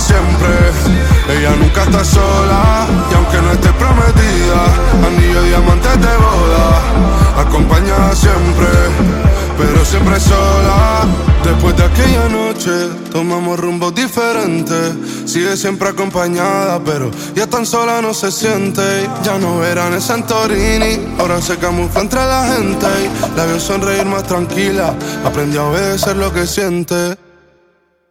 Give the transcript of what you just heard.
siempre. Ella nunca está sola, y aunque no esté prometida, anillo, diamantes de boda, acompañada siempre, pero siempre sola. Después de aquella noche tomamos rumbos diferentes. Sigue siempre acompañada, pero ya tan sola no se siente. Ya no verán en Santorini, ahora se camufla entre la gente. La veo sonreír más tranquila, aprendió a obedecer lo que siente.